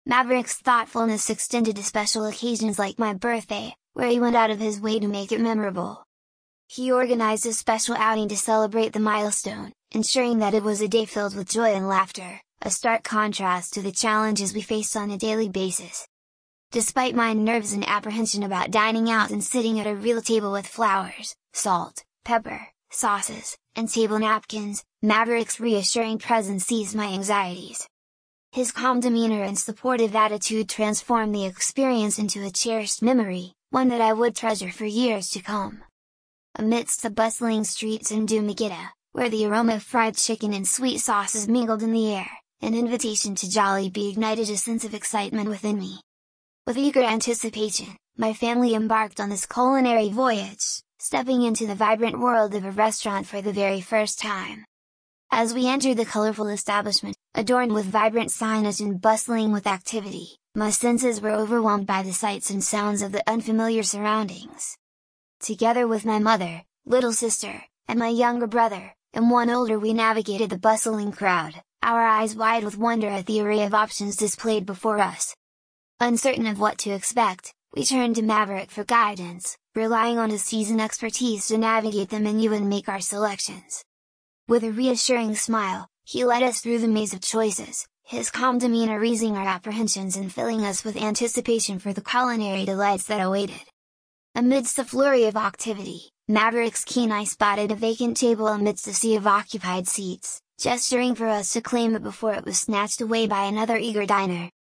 Maverick's thoughtfulness extended to special occasions like my birthday, where he went out of his way to make it memorable. He organized a special outing to celebrate the milestone, ensuring that it was a day filled with joy and laughter, a stark contrast to the challenges we face on a daily basis. Despite my nerves and apprehension about dining out and sitting at a real table with flowers, salt, pepper, sauces, and table napkins, Maverick's reassuring presence eased my anxieties. His calm demeanor and supportive attitude transformed the experience into a cherished memory, one that I would treasure for years to come. Amidst the bustling streets in Dumaguete, where the aroma of fried chicken and sweet sauces mingled in the air, an invitation to Jollibee ignited a sense of excitement within me. With eager anticipation, my family embarked on this culinary voyage, stepping into the vibrant world of a restaurant for the very first time. As we entered the colorful establishment, adorned with vibrant signage and bustling with activity, my senses were overwhelmed by the sights and sounds of the unfamiliar surroundings. Together with my mother, little sister, and my younger brother, and one older, we navigated the bustling crowd, our eyes wide with wonder at the array of options displayed before us. Uncertain of what to expect, we turned to Maverick for guidance, relying on his seasoned expertise to navigate the menu and make our selections. With a reassuring smile, he led us through the maze of choices, his calm demeanor easing our apprehensions and filling us with anticipation for the culinary delights that awaited. Amidst the flurry of activity, Maverick's keen eye spotted a vacant table amidst a sea of occupied seats, gesturing for us to claim it before it was snatched away by another eager diner.